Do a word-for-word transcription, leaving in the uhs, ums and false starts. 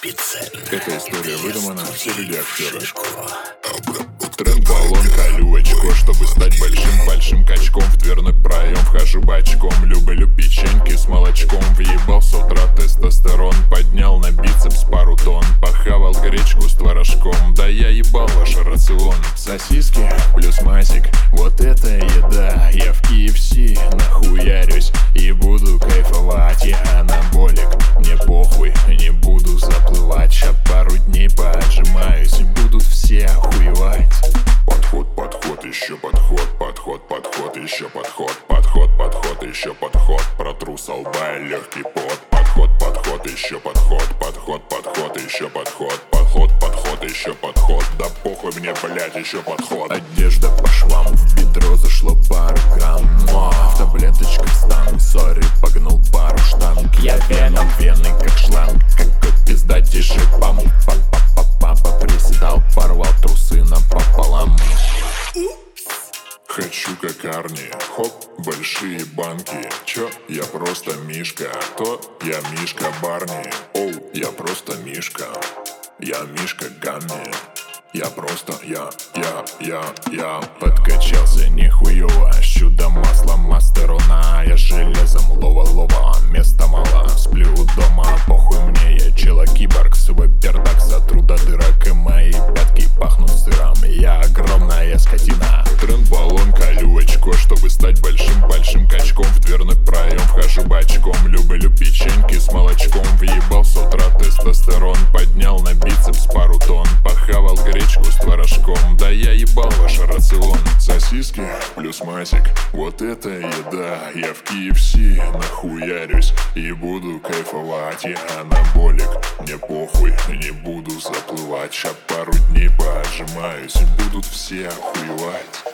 Эта история выдумана, все люди актеры. Тренд, баллон, колю очко, чтобы стать большим-большим качком. В дверной проем вхожу бочком. Люблю печеньки с молочком. Въебал с утра тестостерон. Поднял на бицепс пару тонн. Похавал гречку с творожком. Да я ебал ваш рацион. Сосиски плюс масик, вот это еда. Я в кей эф си нахуярюсь и буду кайфовать. Я анаболик, мне похуй, не буду заплывать. Ща пару дней поотжимаюсь и будут все охуевать. Подход, подход, еще подход, подход, подход, еще подход, подход, подход, еще подход. Протру со лба легкий пот. Подход, подход, еще подход, подход, подход, еще подход, подход, подход, еще подход. Да похуй мне, блять, еще подход. Одежда по швам, в бедро зашло пару грамм. В таблеточках стану, сори, погнул пару штанг. Я веном, вены как шланг, какой пиздатейший пам. Папа приседал, порвал трусы напополам. Хочу как Арни, хоп, большие банки. Чё? Я просто Мишка. Кто? Я Мишка Барни. Оу, я просто Мишка. Я Мишка Гамми. Я просто, я, я, я, я подкачался нихуево. Чудо масло мастерона. Я железом лова-лова. Места мало, сплю дома. Похуй мне, я чела-киборг. Свой пердак сотру до дырок. И мои пятки пахнут сыром. Я огромная скотина. Тренд, баллон, колю очко, чтобы стать большим-большим качком. В дверной проем вхожу бочком. Люблю печеньки с молочком. Въебал с утра тестостерон. Поднял на бицепс пару тонн. Похавал гречку с творожком. Да я ебал ваш рацион. Сосиски плюс масик, вот это еда. Я в кей эф си нахуярюсь и буду кайфовать. Я анаболик, мне похуй, не буду заплывать. Ща пару дней поотжимаюсь и будут все охуевать.